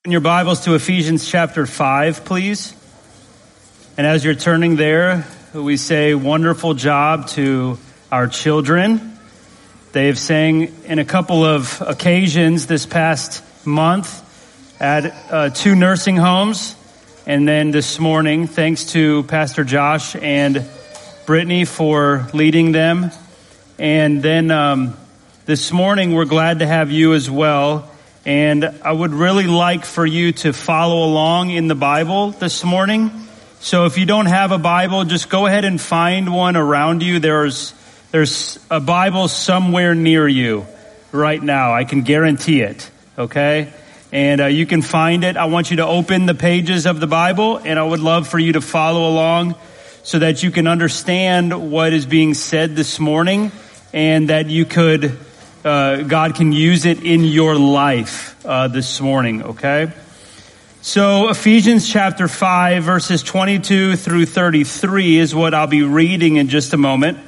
Open your Bibles to Ephesians chapter 5, please. And as you're turning there, we say wonderful job to our children. They've sang in a couple of occasions this past month at 2 nursing homes. And then this morning, thanks to Pastor Josh and Brittany for leading them. And then this morning, we're glad to have you as well. And I would really like for you to follow along in the Bible this morning. So if you don't have a Bible, just go ahead and find one around you. There's a Bible somewhere near you right now. I can guarantee it. Okay? And you can find it. I want you to open the pages of the Bible, and I would love for you to follow along so that you can understand what is being said this morning, and that you could God can use it in your life this morning, okay? So Ephesians chapter 5, verses 22 through 33 is what I'll be reading in just a moment.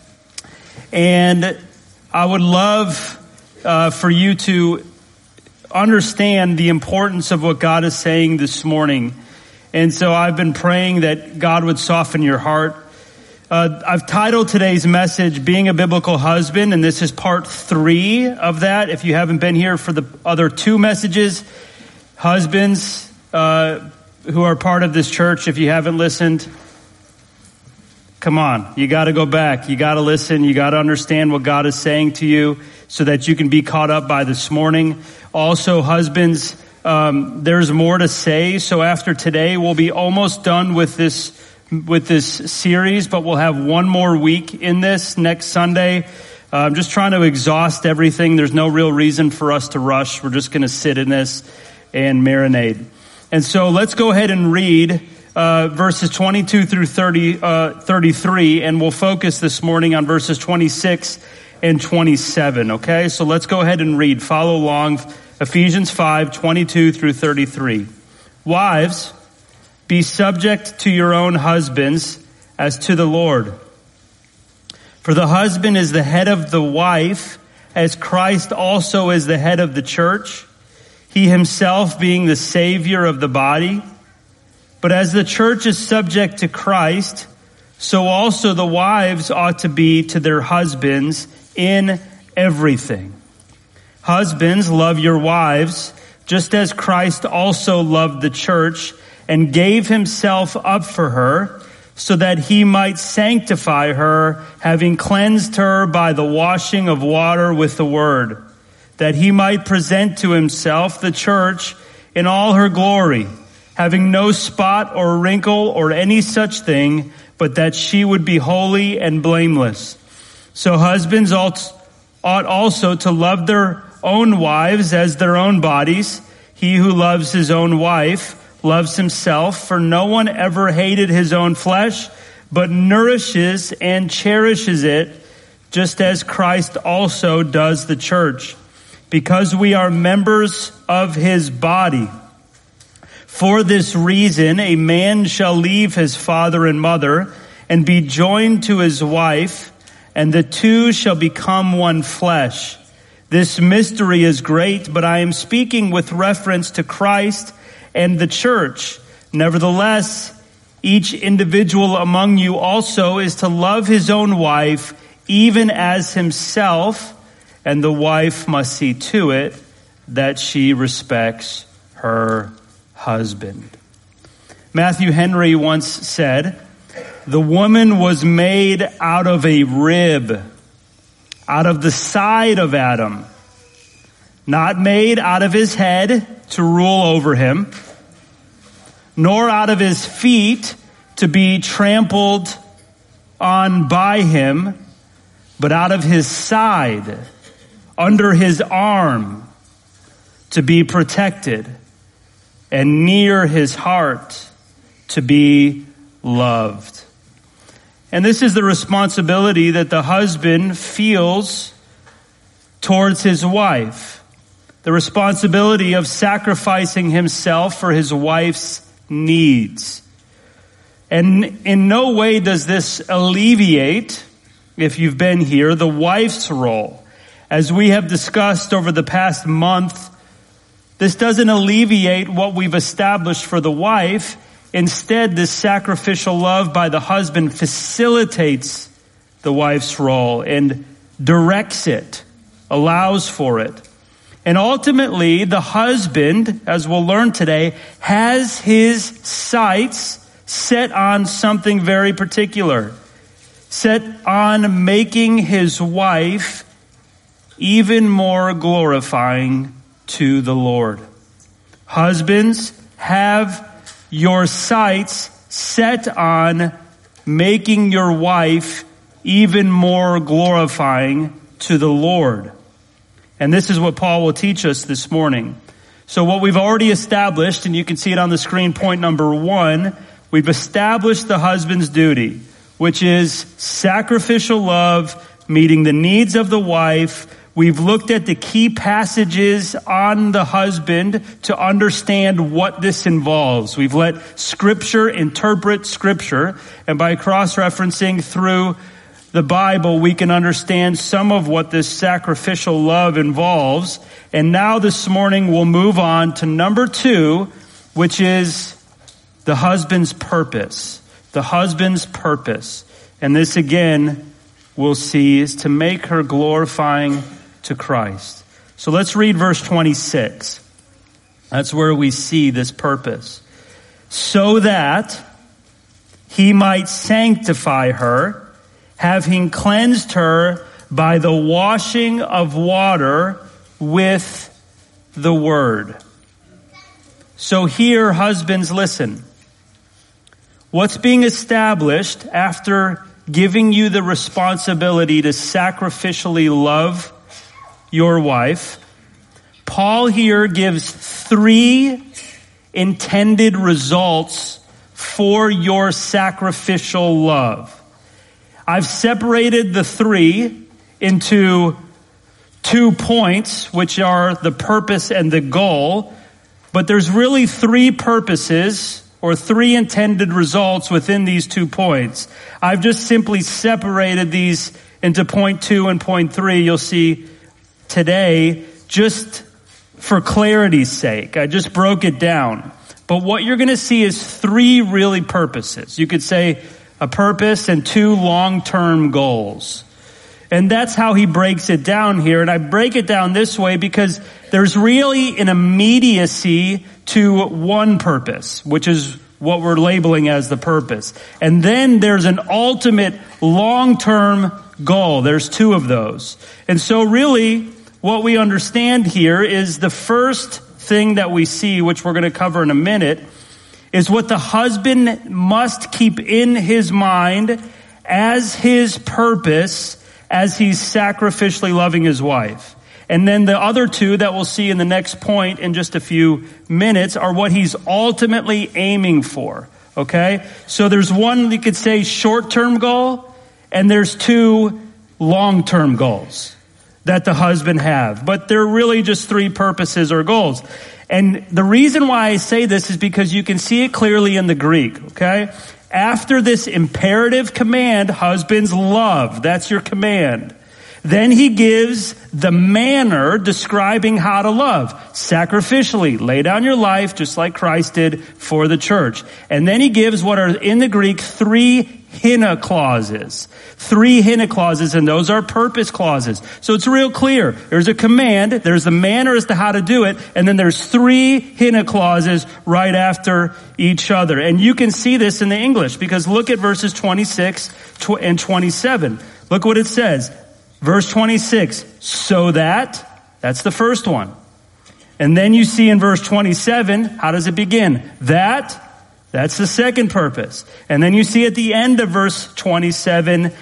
And I would love for you to understand the importance of what God is saying this morning. And so I've been praying that God would soften your heart. I've titled today's message, Being a Biblical Husband, and this is part 3 of that. If you haven't been here for the other 2 messages, husbands who are part of this church, if you haven't listened, come on, you got to go back. You got to listen. You got to understand what God is saying to you so that you can be caught up by this morning. Also, husbands, there's more to say. So after today, we'll be almost done with this series, but we'll have one more week in this next Sunday. I'm just trying to exhaust everything. There's no real reason for us to rush. We're just going to sit in this and marinate. And so let's go ahead and read verses 22 through 33, and we'll focus this morning on verses 26 and 27, okay? So let's go ahead and read. Follow along. Ephesians 5, 22 through 33. Wives, be subject to your own husbands as to the Lord. For the husband is the head of the wife, as Christ also is the head of the church, he himself being the Savior of the body. But as the church is subject to Christ, so also the wives ought to be to their husbands in everything. Husbands, love your wives, just as Christ also loved the church and gave himself up for her, so that he might sanctify her, having cleansed her by the washing of water with the word, that he might present to himself the church in all her glory, having no spot or wrinkle or any such thing, but that she would be holy and blameless. So husbands ought also to love their own wives as their own bodies. He who loves his own wife loves himself, for no one ever hated his own flesh, but nourishes and cherishes it, just as Christ also does the church, because we are members of his body. For this reason, a man shall leave his father and mother and be joined to his wife, and the two shall become one flesh. This mystery is great, but I am speaking with reference to Christ and the church. Nevertheless, each individual among you also is to love his own wife, even as himself, and the wife must see to it that she respects her husband. Matthew Henry once said, "The woman was made out of a rib, out of the side of Adam, not made out of his head to rule over him, nor out of his feet to be trampled on by him, but out of his side, under his arm, to be protected, and near his heart to be loved." And this is the responsibility that the husband feels towards his wife. The responsibility of sacrificing himself for his wife's needs. And in no way does this alleviate, if you've been here, the wife's role. As we have discussed over the past month, this doesn't alleviate what we've established for the wife. Instead, this sacrificial love by the husband facilitates the wife's role and directs it, allows for it. And ultimately, the husband, as we'll learn today, has his sights set on something very particular, set on making his wife even more glorifying to the Lord. Husbands, have your sights set on making your wife even more glorifying to the Lord. And this is what Paul will teach us this morning. So what we've already established, and you can see it on the screen, point number 1, we've established the husband's duty, which is sacrificial love, meeting the needs of the wife. We've looked at the key passages on the husband to understand what this involves. We've let Scripture interpret Scripture, and by cross-referencing through the Bible, we can understand some of what this sacrificial love involves. And now this morning we'll move on to number 2, which is the husband's purpose. The husband's purpose. And this again, we'll see, is to make her glorifying to Christ. So let's read verse 26. That's where we see this purpose. So that he might sanctify her, having cleansed her by the washing of water with the word. So here, husbands, listen. What's being established after giving you the responsibility to sacrificially love your wife, Paul here gives 3 intended results for your sacrificial love. I've separated the 3 into 2 points, which are the purpose and the goal. But there's really 3 purposes or 3 intended results within these 2 points. I've just simply separated these into point 2 and point 3. You'll see today, just for clarity's sake. I just broke it down. But what you're going to see is 3 really purposes. You could say a purpose and 2 long-term goals. And that's how he breaks it down here. And I break it down this way because there's really an immediacy to one purpose, which is what we're labeling as the purpose. And then there's an ultimate long-term goal. There's 2 of those. And so really what we understand here is the first thing that we see, which we're going to cover in a minute, is what the husband must keep in his mind as his purpose as he's sacrificially loving his wife. And then the other 2 that we'll see in the next point in just a few minutes are what he's ultimately aiming for. Okay? So there's one, you could say, short-term goal, and there's 2 long-term goals that the husband have. But they're really just 3 purposes or goals. And the reason why I say this is because you can see it clearly in the Greek, okay? After this imperative command, husbands, love. That's your command. Then he gives the manner describing how to love. Sacrificially, lay down your life just like Christ did for the church. And then he gives what are in the Greek 3 hina clauses. 3 hina clauses, and those are purpose clauses. So it's real clear. There's a command, there's the manner as to how to do it, and then there's 3 hina clauses right after each other. And you can see this in the English, because look at verses 26 and 27. Look what it says. Verse 26, so that's the first one. And then you see in verse 27, how does it begin? That's the second purpose. And then you see at the end of verse 27,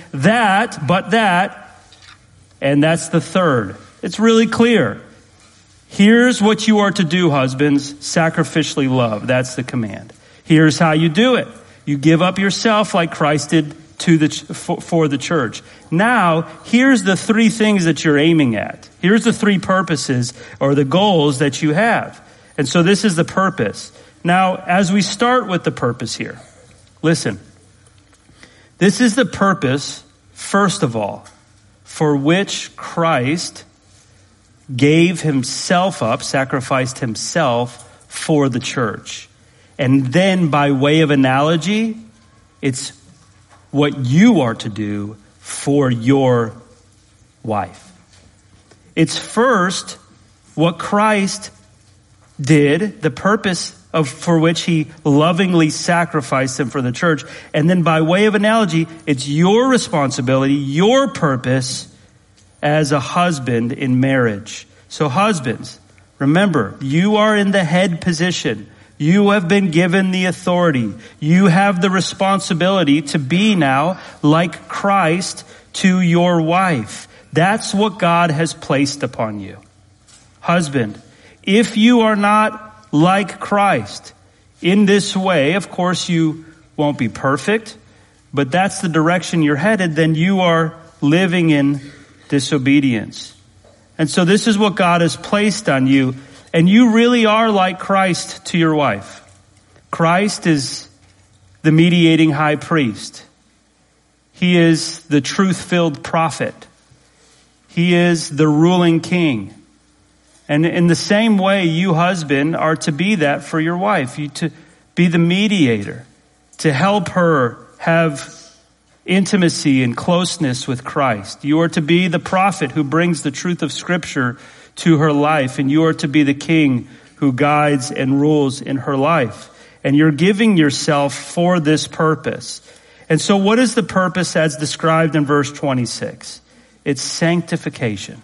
that, and that's the third. It's really clear. Here's what you are to do, husbands, sacrificially love. That's the command. Here's how you do it. You give up yourself like Christ did for the church. Now, here's the 3 things that you're aiming at. Here's the 3 purposes or the goals that you have. And so this is the purpose. Now, as we start with the purpose here, listen. This is the purpose, first of all, for which Christ gave himself up, sacrificed himself for the church. And then by way of analogy, it's what you are to do for your wife. It's first what Christ did, the purpose for which he lovingly sacrificed him for the church. And then by way of analogy, it's your responsibility, your purpose as a husband in marriage. So husbands, remember, you are in the head position. You have been given the authority. You have the responsibility to be now like Christ to your wife. That's what God has placed upon you. Husband, if you are not like Christ in this way, of course you won't be perfect, but that's the direction you're headed, then you are living in disobedience. And so this is what God has placed on you. And you really are like Christ to your wife. Christ is the mediating high priest. He is the truth-filled prophet. He is the ruling king. And in the same way, you husband are to be that for your wife. You to be the mediator, to help her have intimacy and closeness with Christ. You are to be the prophet who brings the truth of Scripture to her life, and you are to be the king who guides and rules in her life. And you're giving yourself for this purpose. And so what is the purpose as described in verse 26? It's sanctification.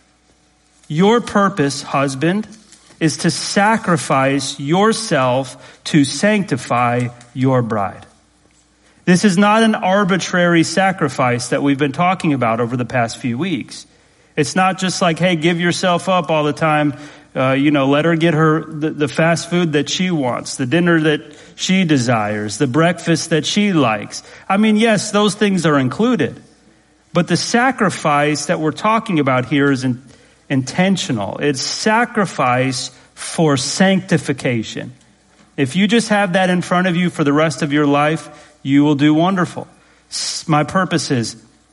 Your purpose, husband, is to sacrifice yourself to sanctify your bride. This is not an arbitrary sacrifice that we've been talking about over the past few weeks. It's not just like, hey, give yourself up all the time. Let her get her the fast food that she wants, the dinner that she desires, the breakfast that she likes. I mean, yes, those things are included. But the sacrifice that we're talking about here is intentional. It's sacrifice for sanctification. If you just have that in front of you for the rest of your life, you will do wonderful. My purpose is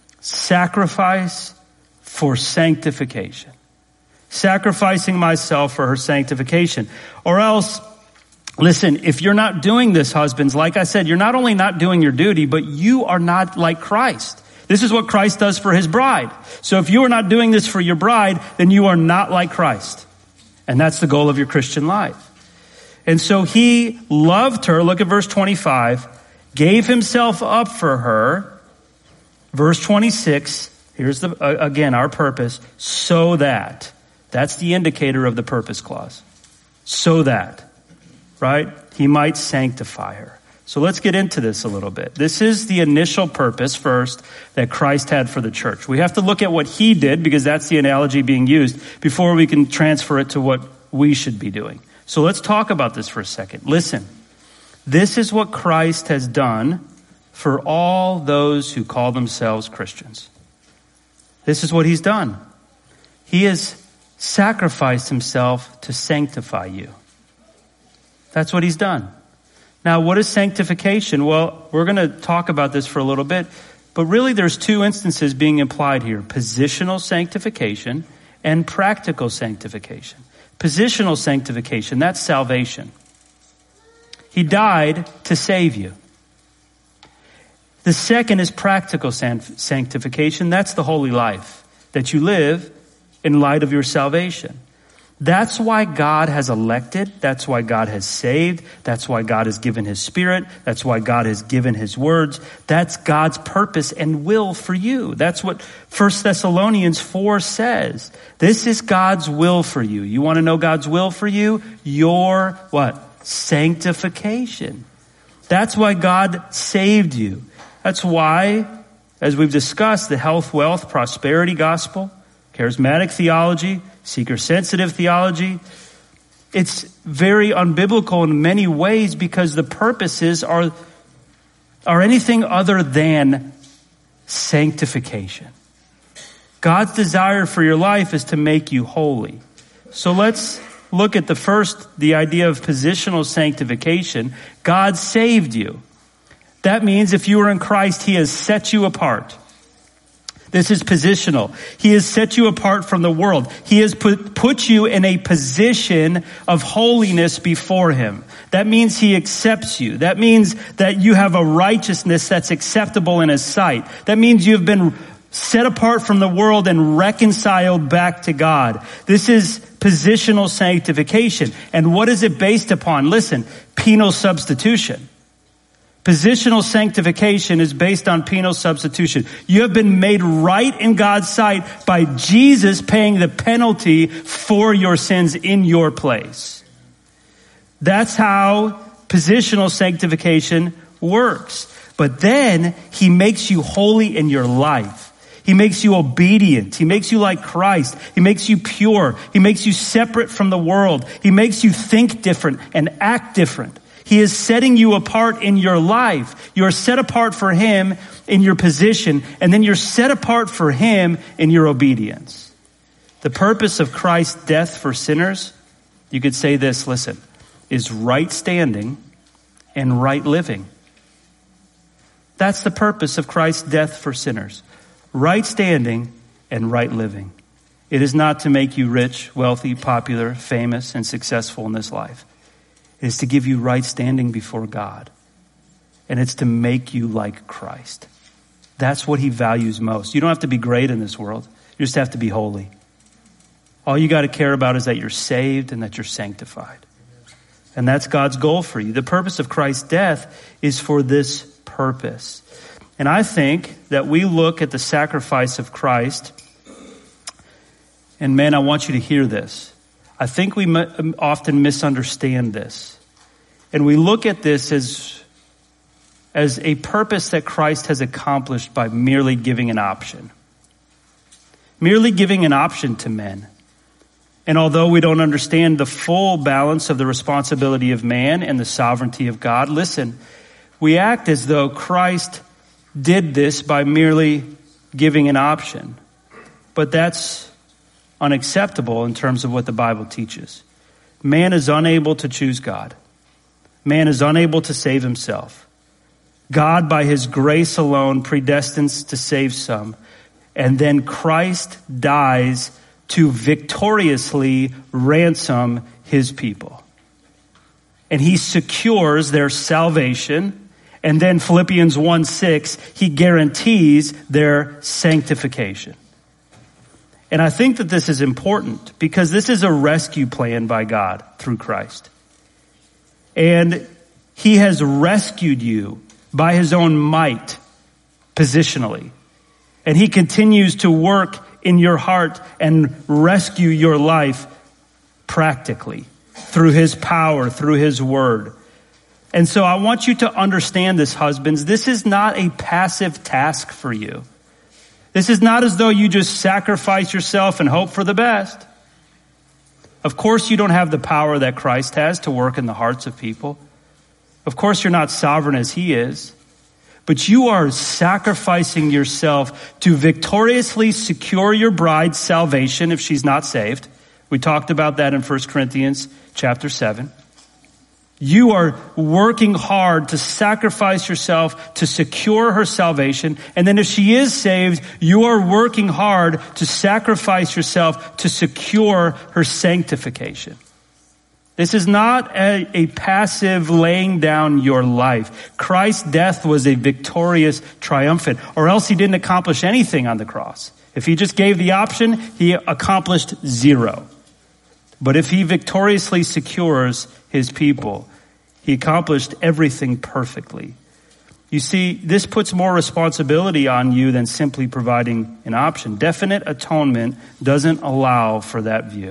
sacrifice for sanctification. Sacrificing myself for her sanctification. Or else, listen, if you're not doing this, husbands, like I said, you're not only not doing your duty, but you are not like Christ. This is what Christ does for his bride. So if you are not doing this for your bride, then you are not like Christ. And that's the goal of your Christian life. And so he loved her. Look at verse 25. Gave himself up for her. Verse 26. Here's again, our purpose. So that. That's the indicator of the purpose clause. So that. Right? He might sanctify her. So let's get into this a little bit. This is the initial purpose first that Christ had for the church. We have to look at what he did because that's the analogy being used before we can transfer it to what we should be doing. So let's talk about this for a second. Listen, this is what Christ has done for all those who call themselves Christians. This is what he's done. He has sacrificed himself to sanctify you. That's what he's done. Now, what is sanctification? Well, we're going to talk about this for a little bit, but really there's two instances being implied here. Positional sanctification and practical sanctification. Positional sanctification, that's salvation. He died to save you. The second is practical sanctification. That's the holy life that you live in light of your salvation. That's why God has elected. That's why God has saved. That's why God has given his Spirit. That's why God has given his words. That's God's purpose and will for you. That's what 1 Thessalonians 4 says. This is God's will for you. You want to know God's will for you? Your what? Sanctification. That's why God saved you. That's why, as we've discussed, the health, wealth, prosperity gospel, charismatic theology, seeker-sensitive theology, it's very unbiblical in many ways because the purposes are anything other than sanctification. God's desire for your life is to make you holy. So let's look at the idea of positional sanctification. God saved you. That means if you are in Christ, he has set you apart. This is positional. He has set you apart from the world. He has put you in a position of holiness before him. That means he accepts you. That means that you have a righteousness that's acceptable in his sight. That means you've been set apart from the world and reconciled back to God. This is positional sanctification. And what is it based upon? Listen, penal substitution. Positional sanctification is based on penal substitution. You have been made right in God's sight by Jesus paying the penalty for your sins in your place. That's how positional sanctification works. But then he makes you holy in your life. He makes you obedient. He makes you like Christ. He makes you pure. He makes you separate from the world. He makes you think different and act different. He is setting you apart in your life. You're set apart for him in your position, and then you're set apart for him in your obedience. The purpose of Christ's death for sinners, you could say this, listen, is right standing and right living. That's the purpose of Christ's death for sinners. Right standing and right living. It is not to make you rich, wealthy, popular, famous, and successful in this life. It is to give you right standing before God. And it's to make you like Christ. That's what he values most. You don't have to be great in this world. You just have to be holy. All you got to care about is that you're saved and that you're sanctified. And that's God's goal for you. The purpose of Christ's death is for this purpose. And I think that we look at the sacrifice of Christ, and man, I want you to hear this. I think we often misunderstand this. And we look at this as a purpose that Christ has accomplished by merely giving an option. Merely giving an option to men. And although we don't understand the full balance of the responsibility of man and the sovereignty of God, listen, we act as though Christ did this by merely giving an option. But that's unacceptable in terms of what the Bible teaches. Man is unable to choose God. Man is unable to save himself. God, by his grace alone, predestines to save some. And then Christ dies to victoriously ransom his people. And he secures their salvation. And then Philippians 1:6, he guarantees their sanctification. And I think that this is important because this is a rescue plan by God through Christ. And he has rescued you by his own might, positionally. And he continues to work in your heart and rescue your life practically through his power, through his word. And so I want you to understand this, husbands. This is not a passive task for you. This is not as though you just sacrifice yourself and hope for the best. Of course, you don't have the power that Christ has to work in the hearts of people. Of course, you're not sovereign as he is. But you are sacrificing yourself to victoriously secure your bride's salvation if she's not saved. We talked about that in 1 Corinthians chapter 7. You are working hard to sacrifice yourself to secure her salvation. And then if she is saved, you are working hard to sacrifice yourself to secure her sanctification. This is not a passive laying down your life. Christ's death was a victorious, triumphant, or else he didn't accomplish anything on the cross. If he just gave the option, he accomplished zero. But if he victoriously secures his people, he accomplished everything perfectly. You see, this puts more responsibility on you than simply providing an option. Definite atonement doesn't allow for that view.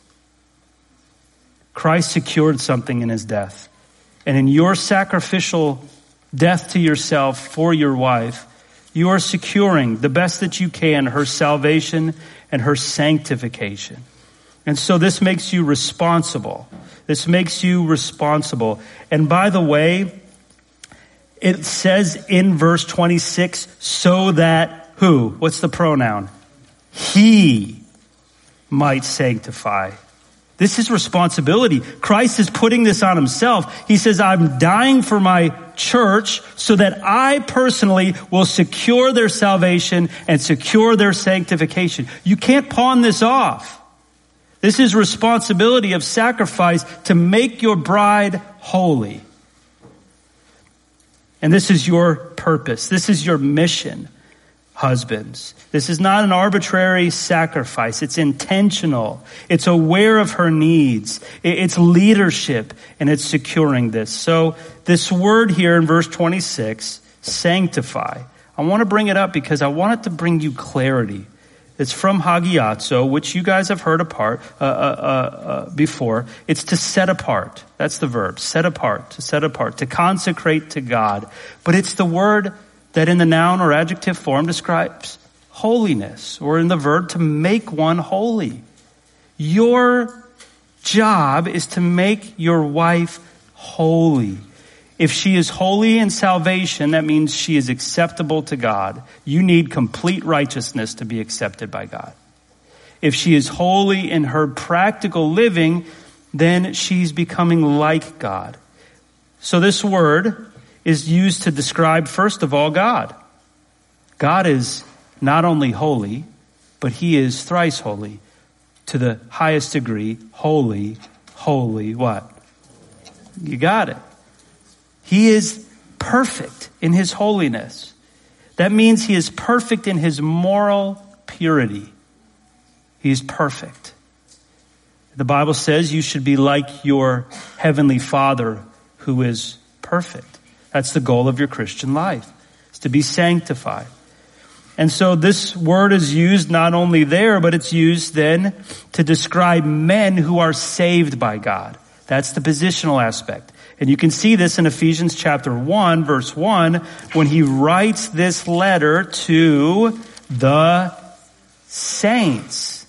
Christ secured something in his death. And in your sacrificial death to yourself for your wife, you are securing the best that you can her salvation and her sanctification. And so this makes you responsible. This makes you responsible. And by the way, it says in verse 26, so that who? What's the pronoun? He might sanctify. This is responsibility. Christ is putting this on himself. He says, I'm dying for my church so that I personally will secure their salvation and secure their sanctification. You can't pawn this off. This is responsibility of sacrifice to make your bride holy. And this is your purpose. This is your mission, husbands. This is not an arbitrary sacrifice. It's intentional. It's aware of her needs. It's leadership, and it's securing this. So this word here in verse 26, sanctify, I want to bring it up because I want it to bring you clarity. It's from hagiazo, which you guys have heard before. It's to set apart. That's the verb. Set apart, to consecrate to God. But it's the word that in the noun or adjective form describes holiness, or in the verb to make one holy. Your job is to make your wife holy. If she is holy in salvation, that means she is acceptable to God. You need complete righteousness to be accepted by God. If she is holy in her practical living, then she's becoming like God. So this word is used to describe, first of all, God. God is not only holy, but he is thrice holy. To the highest degree, holy, what? You got it. He is perfect in his holiness. That means he is perfect in his moral purity. He is perfect. The Bible says you should be like your heavenly Father who is perfect. That's the goal of your Christian life, is to be sanctified. And so this word is used not only there, but it's used then to describe men who are saved by God. That's the positional aspect. And you can see this in Ephesians chapter 1, verse 1, when he writes this letter to the saints.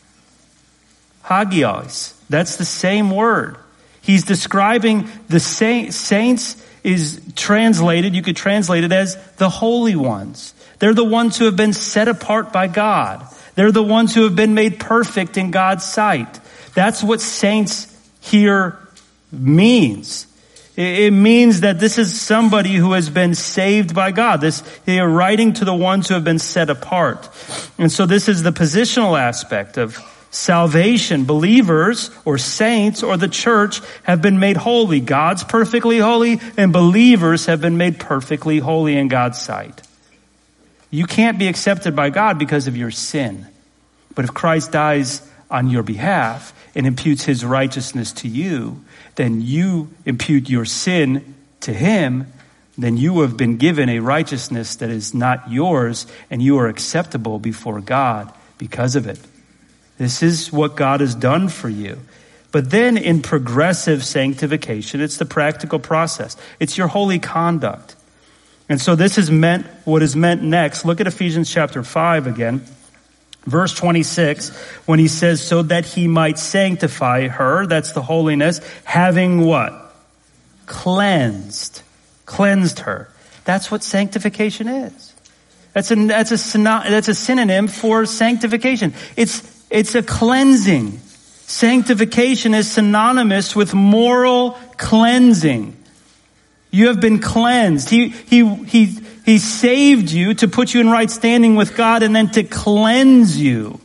Hagios. That's the same word. He's describing the saints is translated, you could translate it as the holy ones. They're the ones who have been set apart by God. They're the ones who have been made perfect in God's sight. That's what saints here means. It means that this is somebody who has been saved by God. They are writing to the ones who have been set apart. And so this is the positional aspect of salvation. Believers or saints or the church have been made holy. God's perfectly holy, and believers have been made perfectly holy in God's sight. You can't be accepted by God because of your sin. But if Christ dies on your behalf and imputes his righteousness to you, then you impute your sin to him, then you have been given a righteousness that is not yours, and you are acceptable before God because of it. This is what God has done for you. But then in progressive sanctification, it's the practical process. It's your holy conduct. And so this is meant, what is meant next. Look at Ephesians chapter 5 again. Verse 26, when he says, so that he might sanctify her, that's the holiness, having what? Cleansed her. That's what sanctification is. That's a synonym for sanctification. It's a cleansing. Sanctification is synonymous with moral cleansing. You have been cleansed. He saved you to put you in right standing with God, and then to cleanse you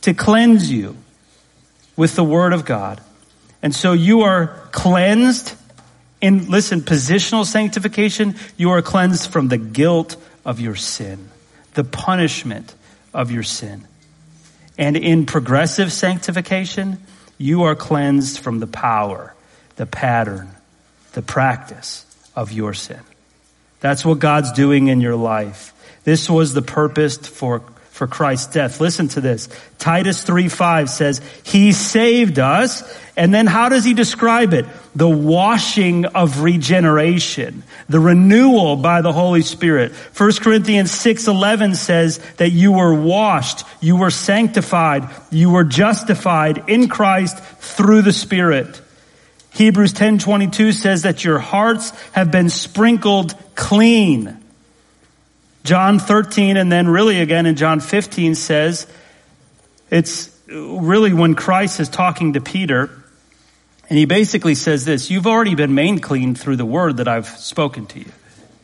with the word of God. And so you are cleansed in, listen, positional sanctification. You are cleansed from the guilt of your sin, the punishment of your sin. And in progressive sanctification, you are cleansed from the power, the pattern, the practice of your sin. That's what God's doing in your life. This was the purpose for Christ's death. Listen to this. Titus 3:5 says, he saved us. And then how does he describe it? The washing of regeneration, the renewal by the Holy Spirit. 1 Corinthians 6:11 says that you were washed, you were sanctified, you were justified in Christ through the Spirit. Hebrews 10:22 says that your hearts have been sprinkled clean. John 13, and then really again in John 15 says, it's really when Christ is talking to Peter, And he basically says this: you've already been made clean through the word that I've spoken to you.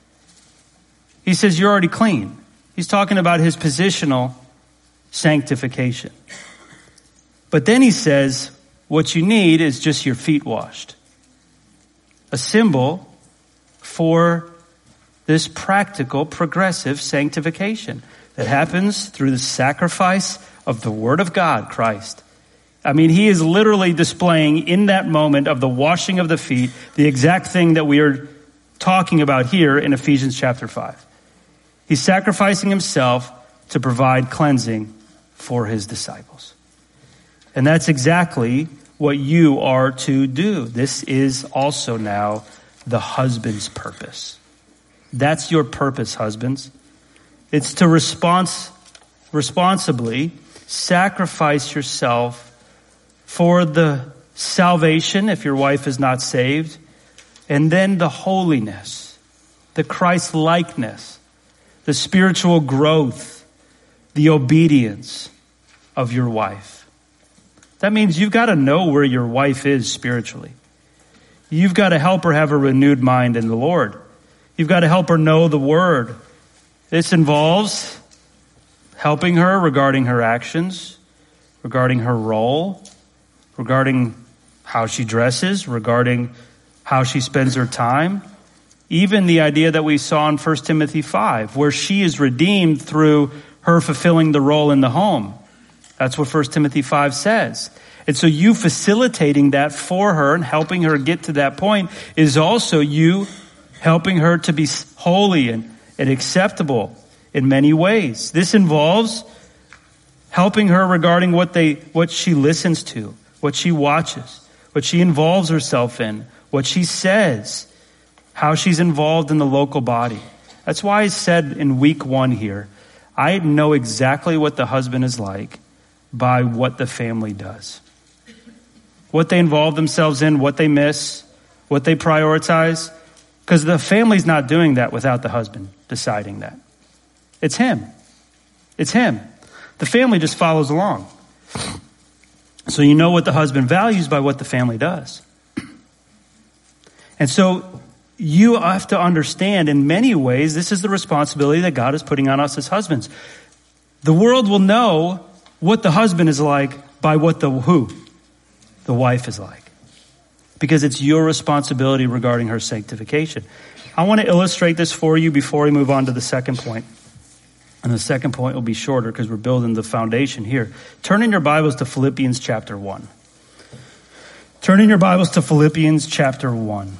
He says you're already clean. He's talking about his positional sanctification. But then he says what you need is just your feet washed. A symbol for this practical, progressive sanctification that happens through the sacrifice of the Word of God, Christ. I mean, he is literally displaying in that moment of the washing of the feet the exact thing that we are talking about here in Ephesians chapter 5. He's sacrificing himself to provide cleansing for his disciples. And that's exactly what you are to do. This is also now the husband's purpose. That's your purpose, husbands. It's to responsibly sacrifice yourself for the salvation, if your wife is not saved, and then the holiness, the Christ-likeness, the spiritual growth, the obedience of your wife. That means you've got to know where your wife is spiritually. You've got to help her have a renewed mind in the Lord. You've got to help her know the Word. This involves helping her regarding her actions, regarding her role, regarding how she dresses, regarding how she spends her time. Even the idea that we saw in 1 Timothy 5, where she is redeemed through her fulfilling the role in the home. That's what 1 Timothy 5 says. And so you facilitating that for her and helping her get to that point is also you helping her to be holy and acceptable in many ways. This involves helping her regarding what she listens to, what she watches, what she involves herself in, what she says, how she's involved in the local body. That's why I said in week 1 here, I know exactly what the husband is like by what the family does. What they involve themselves in, what they miss, what they prioritize. Because the family's not doing that without the husband deciding that. It's him. It's him. The family just follows along. So you know what the husband values by what the family does. And so you have to understand, in many ways, this is the responsibility that God is putting on us as husbands. The world will know what the husband is like by what the wife is like. Because it's your responsibility regarding her sanctification. I want to illustrate this for you before we move on to the second point. And the second point will be shorter because we're building the foundation here. Turn in your Bibles to Philippians chapter 1. Turn in your Bibles to Philippians chapter 1.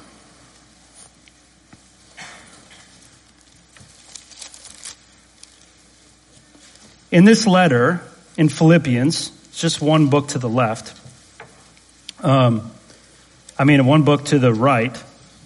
In this letter, in Philippians, it's just one book to the left. One book to the right.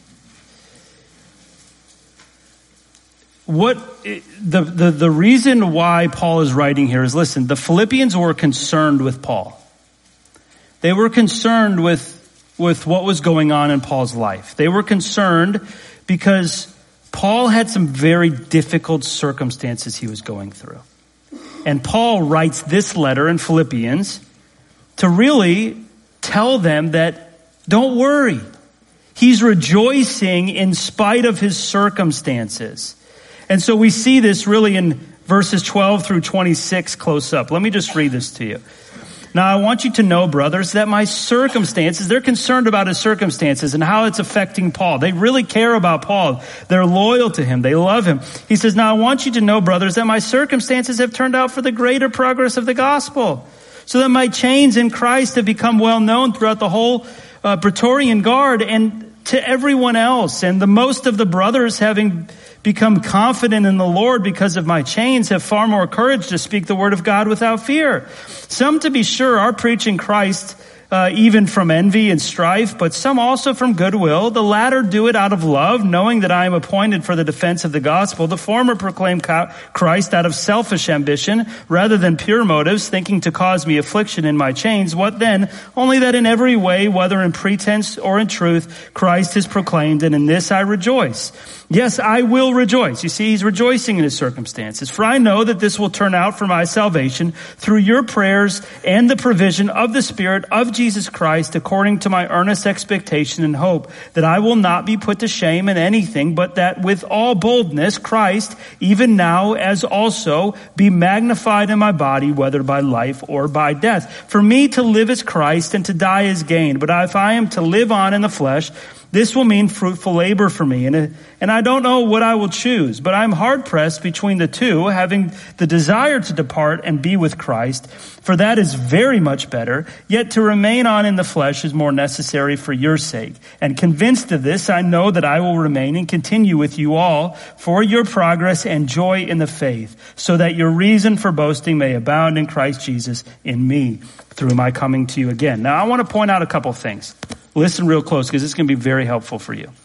The reason why Paul is writing here is, listen, the Philippians were concerned with Paul. They were concerned with what was going on in Paul's life. They were concerned because Paul had some very difficult circumstances he was going through. And Paul writes this letter in Philippians to really tell them that don't worry. He's rejoicing in spite of his circumstances. And so we see this really in verses 12 through 26 close up. Let me just read this to you. Now, I want you to know, brothers, that my circumstances, they're concerned about his circumstances and how it's affecting Paul. They really care about Paul. They're loyal to him. They love him. He says, now I want you to know, brothers, that my circumstances have turned out for the greater progress of the gospel, so that my chains in Christ have become well known throughout the whole Praetorian Guard and to everyone else. And the most of the brothers, having become confident in the Lord because of my chains, have far more courage to speak the word of God without fear. Some, to be sure, are preaching Christ even from envy and strife, but some also from goodwill. The latter do it out of love, knowing that I am appointed for the defense of the gospel. The former proclaim Christ out of selfish ambition rather than pure motives, thinking to cause me affliction in my chains. What then? Only that in every way, whether in pretense or in truth, Christ is proclaimed, and in this I rejoice. Yes, I will rejoice. You see, he's rejoicing in his circumstances. For I know that this will turn out for my salvation through your prayers and the provision of the Spirit of Jesus Christ according to my earnest expectation and hope that I will not be put to shame in anything, but that with all boldness Christ, even now as also, be magnified in my body, whether by life or by death. For me to live is Christ and to die is gain. But if I am to live on in the flesh, this will mean fruitful labor for me. And I don't know what I will choose, but I'm hard pressed between the two, having the desire to depart and be with Christ, for that is very much better. Yet to remain on in the flesh is more necessary for your sake. And convinced of this, I know that I will remain and continue with you all for your progress and joy in the faith, so that your reason for boasting may abound in Christ Jesus in me through my coming to you again. Now, I want to point out a couple things. Listen real close, because this is going to be very helpful for you.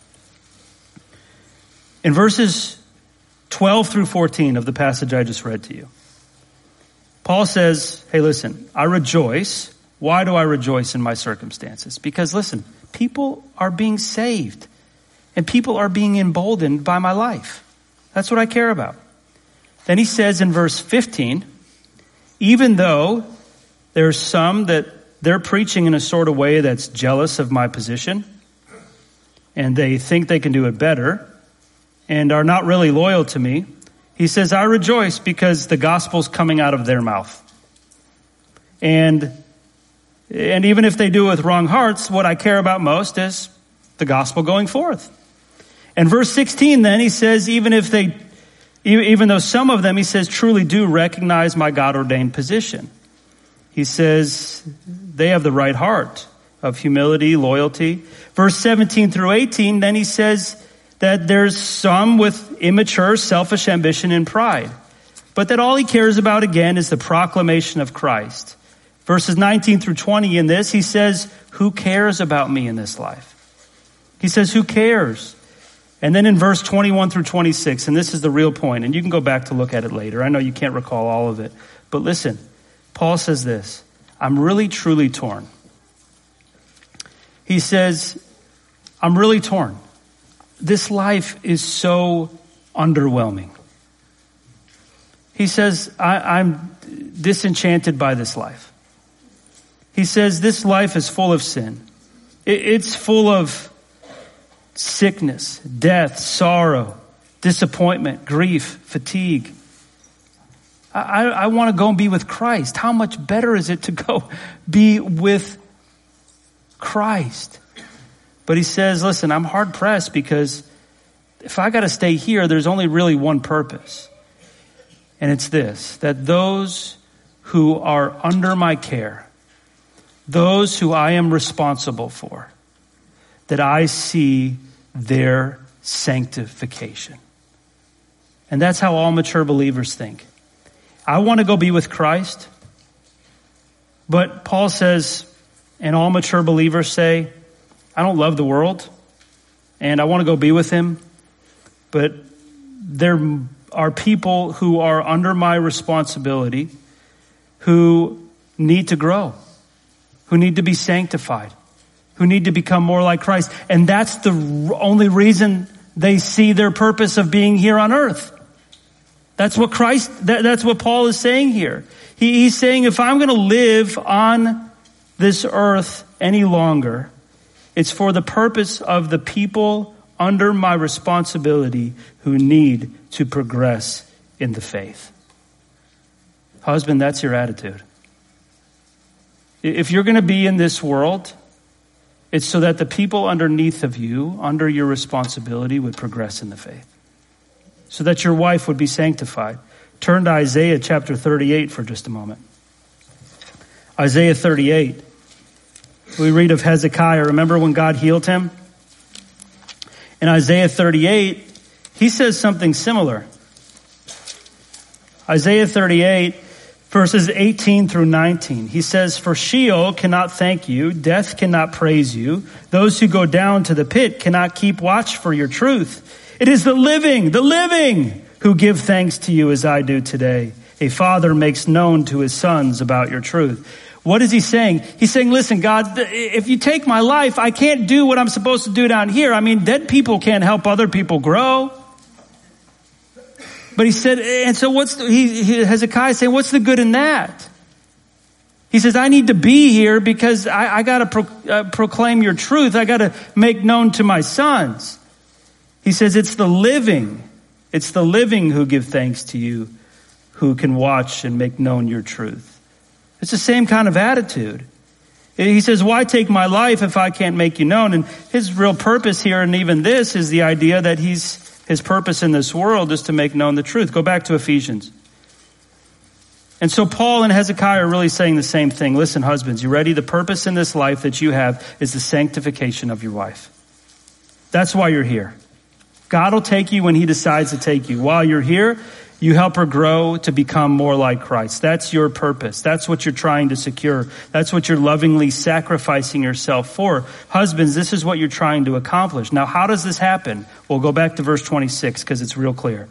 In verses 12 through 14 of the passage I just read to you, Paul says, hey, listen, I rejoice. Why do I rejoice in my circumstances? Because, listen, people are being saved, and people are being emboldened by my life. That's what I care about. Then he says in verse 15, even though there's some that they're preaching in a sort of way that's jealous of my position, and they think they can do it better, and are not really loyal to me, he says, I rejoice because the gospel's coming out of their mouth. And even if they do it with wrong hearts, what I care about most is the gospel going forth. And verse 16 then, he says, even though some of them, he says, truly do recognize my God-ordained position. He says they have the right heart of humility, loyalty. Verse 17 through 18, then he says that there's some with immature, selfish ambition and pride, but that all he cares about again is the proclamation of Christ. Verses 19 through 20 in this, he says, who cares about me in this life? He says, who cares? And then in verse 21 through 26, and this is the real point, and you can go back to look at it later. I know you can't recall all of it, but listen. Paul says this, I'm really truly torn. He says, I'm really torn. This life is so underwhelming. He says, I'm disenchanted by this life. He says, this life is full of sin. It's full of sickness, death, sorrow, disappointment, grief, fatigue. I want to go and be with Christ. How much better is it to go be with Christ? But he says, listen, I'm hard pressed because if I got to stay here, there's only really one purpose. And it's this, that those who are under my care, those who I am responsible for, that I see their sanctification. And that's how all mature believers think. I want to go be with Christ. But Paul says, and all mature believers say, I don't love the world, and I want to go be with him. But there are people who are under my responsibility who need to grow, who need to be sanctified, who need to become more like Christ. And that's the only reason they see their purpose of being here on earth. That's what that's what Paul is saying here. He's saying, if I'm going to live on this earth any longer, it's for the purpose of the people under my responsibility who need to progress in the faith. Husband, that's your attitude. If you're going to be in this world, it's so that the people underneath of you, under your responsibility, would progress in the faith. So that your wife would be sanctified. Turn to Isaiah chapter 38 for just a moment. Isaiah 38. We read of Hezekiah. Remember when God healed him? In Isaiah 38, he says something similar. Isaiah 38, verses 18 through 19. He says, for Sheol cannot thank you, death cannot praise you. Those who go down to the pit cannot keep watch for your truth. It is the living who give thanks to you as I do today. A father makes known to his sons about your truth. What is he saying? He's saying, listen, God, if you take my life, I can't do what I'm supposed to do down here. I mean, dead people can't help other people grow. But he said, and so Hezekiah saying, what's the good in that? He says, I need to be here because I got to proclaim your truth. I got to make known to my sons. He says, it's the living who give thanks to you, who can watch and make known your truth. It's the same kind of attitude. He says, why take my life if I can't make you known? And his real purpose here, and even this, is the idea that his purpose in this world is to make known the truth. Go back to Ephesians. And so Paul and Hezekiah are really saying the same thing. Listen, husbands, you ready? The purpose in this life that you have is the sanctification of your wife. That's why you're here. God will take you when he decides to take you. While you're here, you help her grow to become more like Christ. That's your purpose. That's what you're trying to secure. That's what you're lovingly sacrificing yourself for. Husbands, this is what you're trying to accomplish. Now, how does this happen? We'll go back to verse 26 because it's real clear.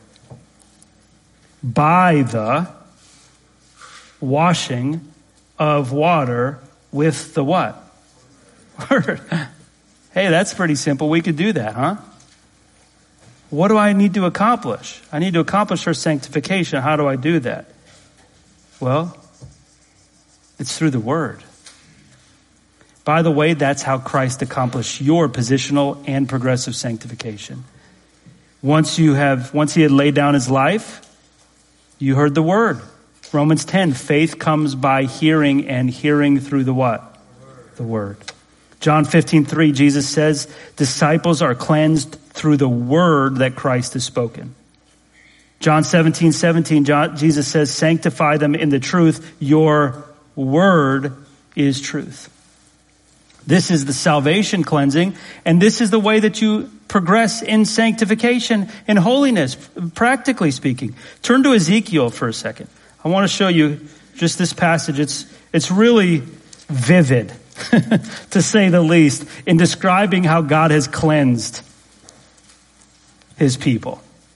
By the washing of water with the what? Word. Hey, that's pretty simple. We could do that, huh? What do I need to accomplish? I need to accomplish her sanctification. How do I do that? Well, it's through the word. By the way, that's how Christ accomplished your positional and progressive sanctification. Once he had laid down his life, you heard the word. Romans 10, faith comes by hearing, and hearing through the what? The word. John 15:3, Jesus says, disciples are cleansed through the word that Christ has spoken. John 17:17, Jesus says, sanctify them in the truth. Your word is truth. This is the salvation cleansing, and this is the way that you progress in sanctification and holiness, practically speaking. Turn to Ezekiel for a second. I want to show you just this passage. It's really vivid, to say the least, in describing how God has cleansed his people.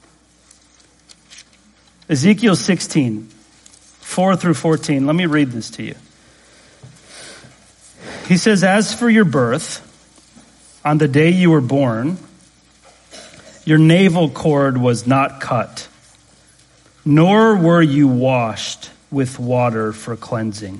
Ezekiel 16, 4 through 14. Let me read this to you. He says, as for your birth, on the day you were born, your navel cord was not cut, nor were you washed with water for cleansing.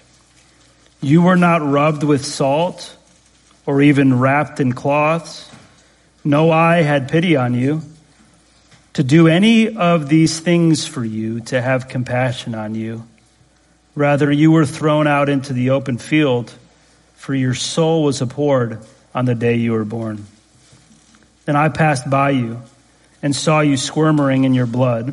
You were not rubbed with salt or even wrapped in cloths. No eye had pity on you to do any of these things for you, to have compassion on you. Rather, you were thrown out into the open field, for your soul was abhorred on the day you were born. Then I passed by you and saw you squirming in your blood.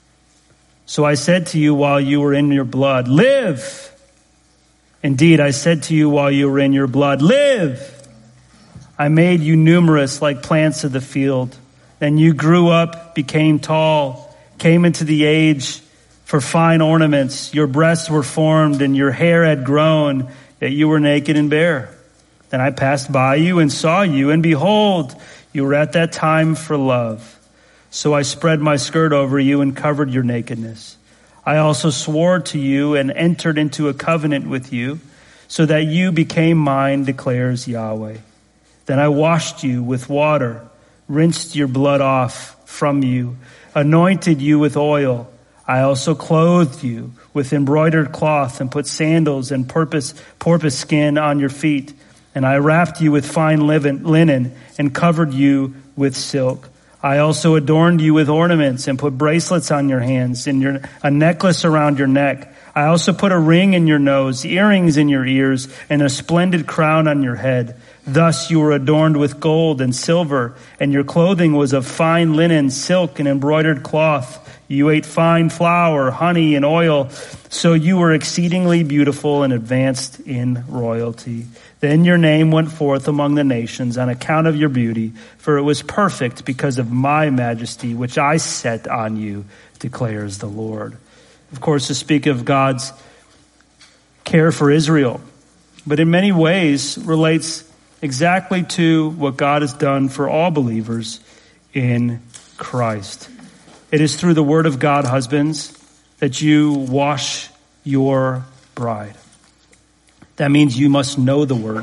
So I said to you while you were in your blood, live. Indeed, I said to you while you were in your blood, live. I made you numerous like plants of the field. Then you grew up, became tall, came into the age for fine ornaments. Your breasts were formed and your hair had grown, yet you were naked and bare. Then I passed by you and saw you, and behold, you were at that time for love. So I spread my skirt over you and covered your nakedness. I also swore to you and entered into a covenant with you, so that you became mine, declares Yahweh. Then I washed you with water, rinsed your blood off from you, anointed you with oil. I also clothed you with embroidered cloth and put sandals and porpoise skin on your feet. And I wrapped you with fine linen and covered you with silk. I also adorned you with ornaments and put bracelets on your hands and a necklace around your neck. I also put a ring in your nose, earrings in your ears, and a splendid crown on your head. Thus you were adorned with gold and silver, and your clothing was of fine linen, silk, and embroidered cloth. You ate fine flour, honey, and oil, so you were exceedingly beautiful and advanced in royalty. Then your name went forth among the nations on account of your beauty, for it was perfect because of my majesty, which I set on you, declares the Lord. Of course, to speak of God's care for Israel, but in many ways relates exactly to what God has done for all believers in Christ. It is through the word of God, husbands, that you wash your bride. That means you must know the word.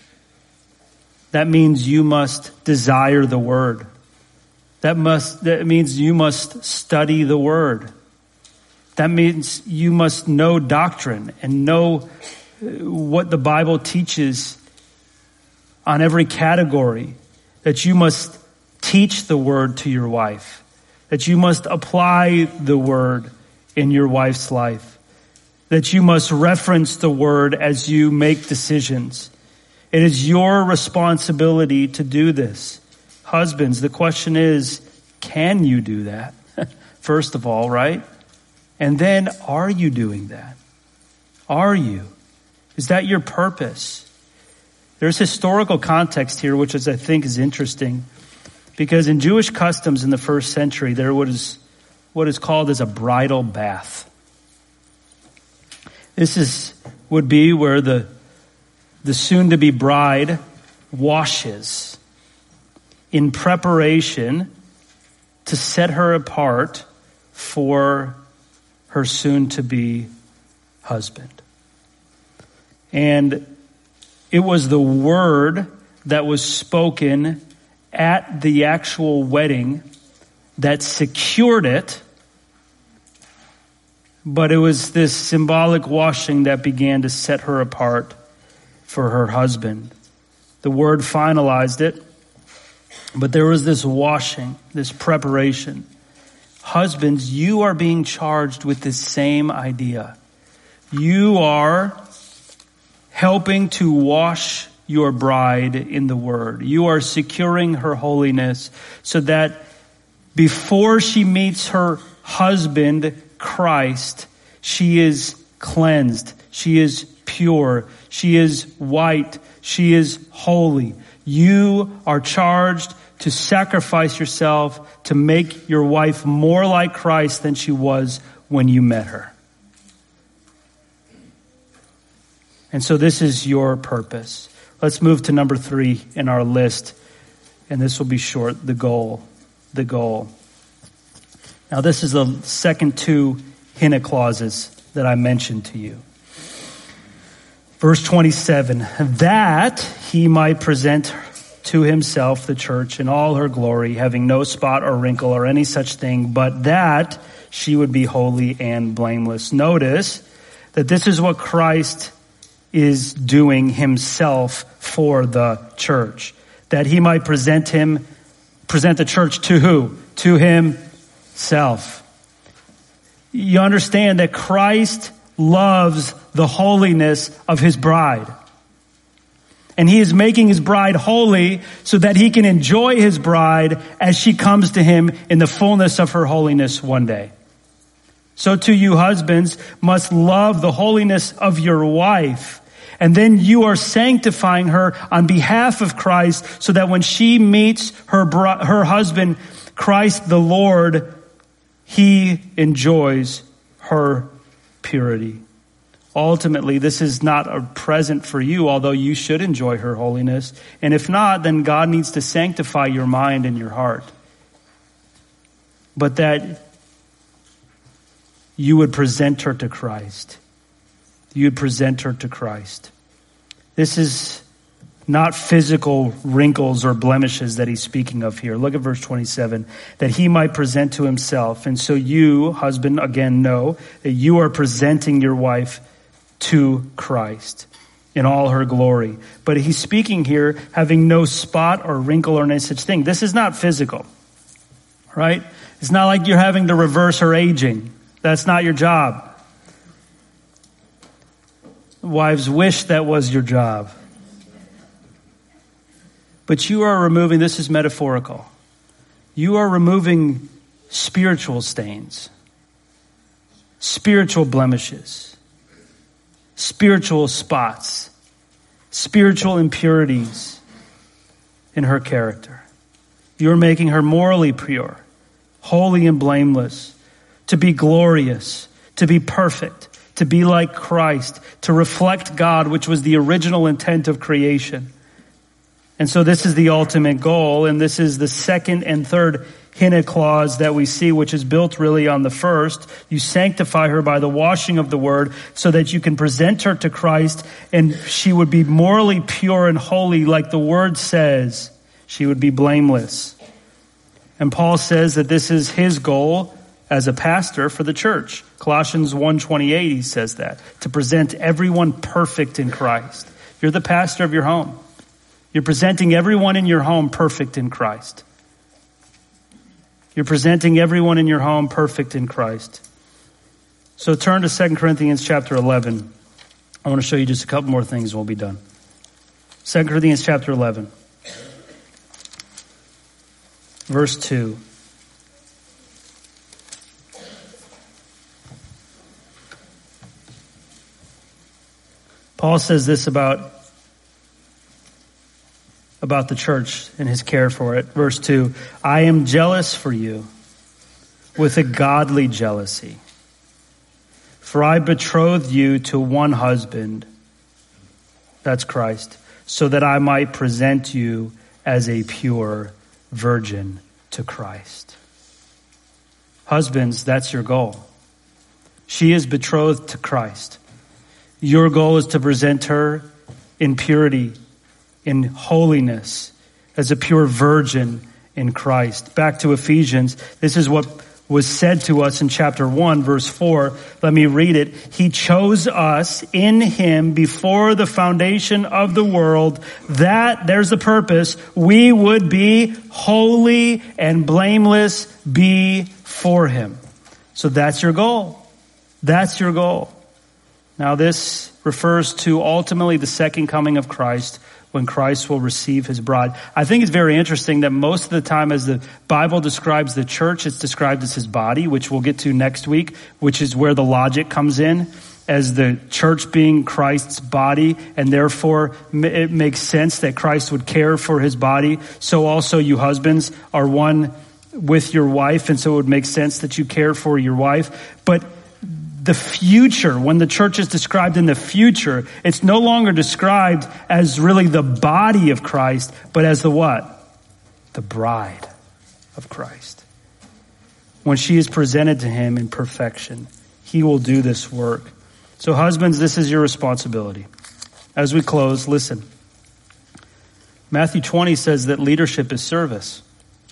That means you must desire the word. That means you must study the word. That means you must know doctrine and know what the Bible teaches on every category, that you must teach the word to your wife, that you must apply the word in your wife's life, that you must reference the word as you make decisions. It is your responsibility to do this. Husbands, the question is, can you do that? First of all, right? And then, are you doing that? Are you? Is that your purpose? There's historical context here, which I think is interesting, because in Jewish customs in the first century, there was what is called as a bridal bath. This would be where the soon-to-be bride washes in preparation to set her apart for her soon-to-be husband. And it was the word that was spoken at the actual wedding that secured it, but it was this symbolic washing that began to set her apart for her husband. The word finalized it, but there was this washing, this preparation. Husbands, you are being charged with this same idea. You are helping to wash your bride in the word. You are securing her holiness so that before she meets her husband, Christ, she is cleansed. She is pure. She is white. She is holy. You are charged to sacrifice yourself to make your wife more like Christ than she was when you met her. And so this is your purpose. Let's move to number 3 in our list, and this will be short, the goal. The goal. Now this is the second 2 hina clauses that I mentioned to you. Verse 27, that he might present to himself the church in all her glory, having no spot or wrinkle or any such thing, but that she would be holy and blameless. Notice that this is what Christ is doing himself for the church. That he might present the church to who? To himself. You understand that Christ loves the holiness of his bride. And he is making his bride holy so that he can enjoy his bride as she comes to him in the fullness of her holiness one day. So too you husbands must love the holiness of your wife. And then you are sanctifying her on behalf of Christ so that when she meets her husband, Christ the Lord, he enjoys her purity. Ultimately, this is not a present for you, although you should enjoy her holiness. And if not, then God needs to sanctify your mind and your heart. But that you would present her to Christ. You would present her to Christ. This is not physical wrinkles or blemishes that he's speaking of here. Look at verse 27. That he might present to himself. And so you, husband, again know that you are presenting your wife to Christ in all her glory. But he's speaking here having no spot or wrinkle or any such thing. This is not physical, right? It's not like you're having to reverse her aging. That's not your job. Wives wish that was your job. But you are removing, this is metaphorical. You are removing spiritual stains, spiritual blemishes, spiritual spots, spiritual impurities in her character. You're making her morally pure, holy and blameless, to be glorious, to be perfect, to be like Christ, to reflect God, which was the original intent of creation. And so this is the ultimate goal, and this is the second and third hina clause that we see, which is built really on the first. You sanctify her by the washing of the word so that you can present her to Christ, and she would be morally pure and holy like the word says. She would be blameless. And Paul says that this is his goal as a pastor for the church. Colossians 1:28, he says that, to present everyone perfect in Christ. You're the pastor of your home. You're presenting everyone in your home perfect in Christ. You're presenting everyone in your home perfect in Christ. So turn to 2 Corinthians chapter 11. I want to show you just a couple more things and we'll be done. 2 Corinthians chapter 11. Verse 2. Paul says this about the church and his care for it. Verse 2, I am jealous for you with a godly jealousy. For I betrothed you to one husband, that's Christ, so that I might present you as a pure virgin to Christ. Husbands, that's your goal. She is betrothed to Christ. Your goal is to present her in purity, in holiness, as a pure virgin in Christ. Back to Ephesians, this is what was said to us in chapter 1, verse 4. Let me read it. He chose us in him before the foundation of the world, that, there's the purpose, we would be holy and blameless before him. So that's your goal. That's your goal. Now this refers to ultimately the second coming of Christ, when Christ will receive his bride. I think it's very interesting that most of the time as the Bible describes the church, it's described as his body, which we'll get to next week, which is where the logic comes in, as the church being Christ's body, and therefore it makes sense that Christ would care for his body. So also you husbands are one with your wife, and so it would make sense that you care for your wife. But the future, when the church is described in the future, it's no longer described as really the body of Christ, but as the what? The bride of Christ. When she is presented to him in perfection, he will do this work. So husbands, this is your responsibility. As we close, listen. Matthew 20 says that leadership is service.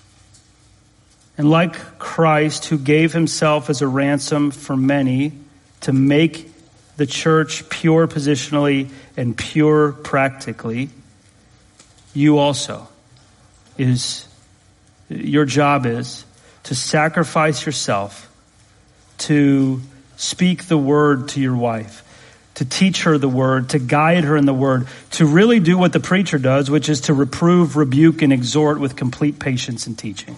And like Christ, who gave himself as a ransom for many to make the church pure positionally and pure practically, you also your job is to sacrifice yourself, to speak the word to your wife, to teach her the word, to guide her in the word, to really do what the preacher does, which is to reprove, rebuke, and exhort with complete patience and teaching.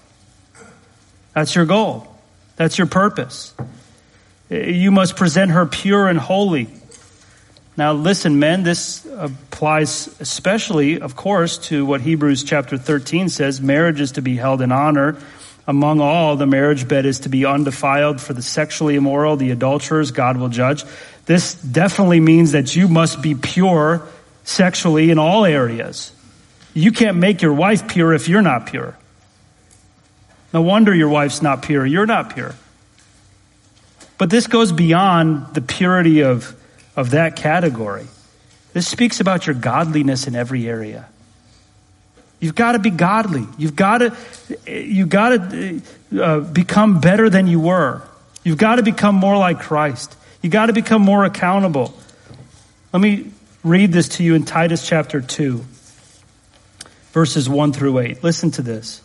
That's your goal. That's your purpose. You must present her pure and holy. Now listen, men, this applies especially, of course, to what Hebrews chapter 13 says. Marriage is to be held in honor. Among all, the marriage bed is to be undefiled. For the sexually immoral, the adulterers, God will judge. This definitely means that you must be pure sexually in all areas. You can't make your wife pure if you're not pure. No wonder your wife's not pure. You're not pure. But this goes beyond the purity of that category. This speaks about your godliness in every area. You've got to be godly. You've got to become better than you were. You've got to become more like Christ. You've got to become more accountable. Let me read this to you in Titus chapter 2, verses 1 through 8. Listen to this.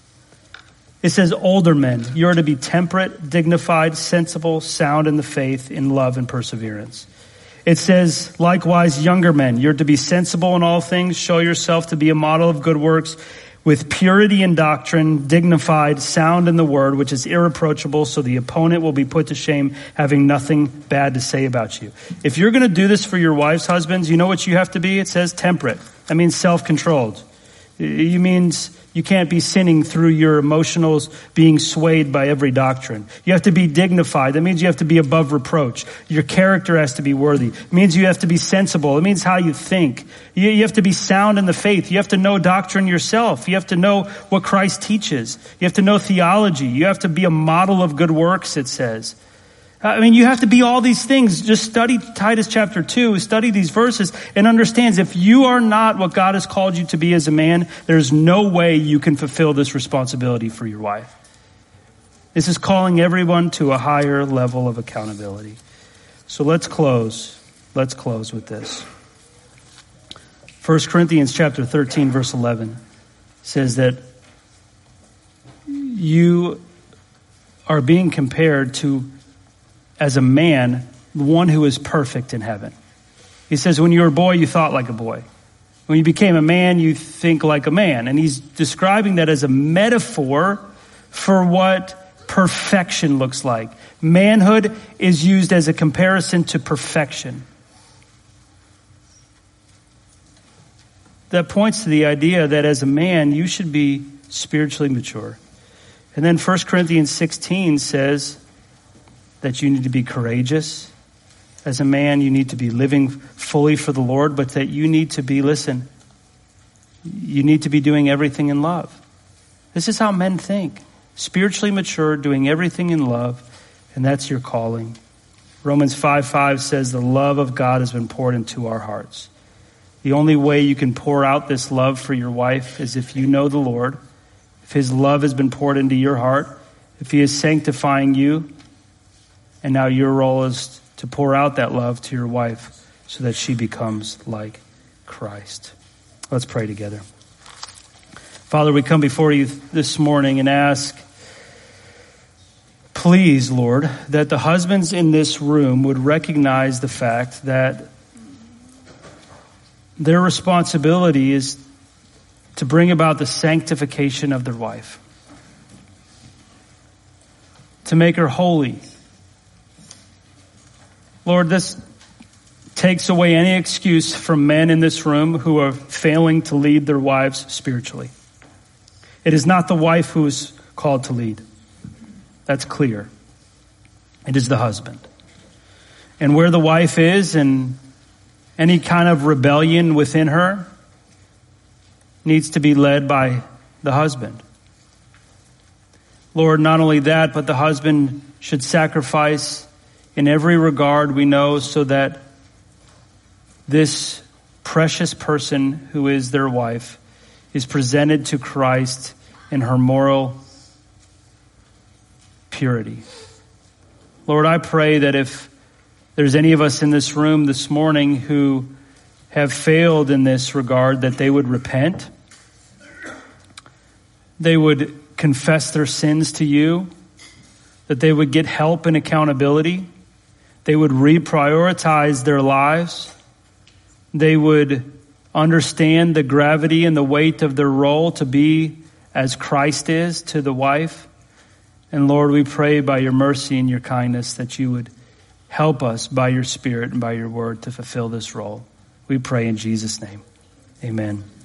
It says, older men, you are to be temperate, dignified, sensible, sound in the faith, in love and perseverance. It says, likewise, younger men, you're to be sensible in all things, show yourself to be a model of good works, with purity in doctrine, dignified, sound in the word, which is irreproachable, so the opponent will be put to shame, having nothing bad to say about you. If you're going to do this for your wives, husbands, you know what you have to be? It says temperate. That means self-controlled. It means you can't be sinning through your emotionals being swayed by every doctrine. You have to be dignified. That means you have to be above reproach. Your character has to be worthy. It means you have to be sensible. It means how you think. You have to be sound in the faith. You have to know doctrine yourself. You have to know what Christ teaches. You have to know theology. You have to be a model of good works, it says. I mean, you have to be all these things. Just study Titus chapter 2, study these verses, and understands if you are not what God has called you to be as a man, there's no way you can fulfill this responsibility for your wife. This is calling everyone to a higher level of accountability. So let's close. Let's close with this. 1 Corinthians chapter 13, verse 11 says that you are being compared to, as a man, one who is perfect in heaven. He says, when you were a boy, you thought like a boy. When you became a man, you think like a man. And he's describing that as a metaphor for what perfection looks like. Manhood is used as a comparison to perfection. That points to the idea that as a man, you should be spiritually mature. And then 1 Corinthians 16 says that you need to be courageous. As a man, you need to be living fully for the Lord, but that you need to be, listen, you need to be doing everything in love. This is how men think. Spiritually mature, doing everything in love, and that's your calling. Romans 5:5 says the love of God has been poured into our hearts. The only way you can pour out this love for your wife is if you know the Lord, if his love has been poured into your heart, if he is sanctifying you, and now your role is to pour out that love to your wife so that she becomes like Christ. Let's pray together. Father, we come before you this morning and ask, please, Lord, that the husbands in this room would recognize the fact that their responsibility is to bring about the sanctification of their wife, to make her holy. Lord, this takes away any excuse from men in this room who are failing to lead their wives spiritually. It is not the wife who is called to lead. That's clear. It is the husband. And where the wife is and any kind of rebellion within her needs to be led by the husband. Lord, not only that, but the husband should sacrifice in every regard we know so that this precious person who is their wife is presented to Christ in her moral purity. Lord, I pray that if there's any of us in this room this morning who have failed in this regard, that they would repent. They would confess their sins to you, that they would get help and accountability. They would reprioritize their lives. They would understand the gravity and the weight of their role to be as Christ is to the wife. And Lord, we pray by your mercy and your kindness that you would help us by your Spirit and by your word to fulfill this role. We pray in Jesus' name. Amen.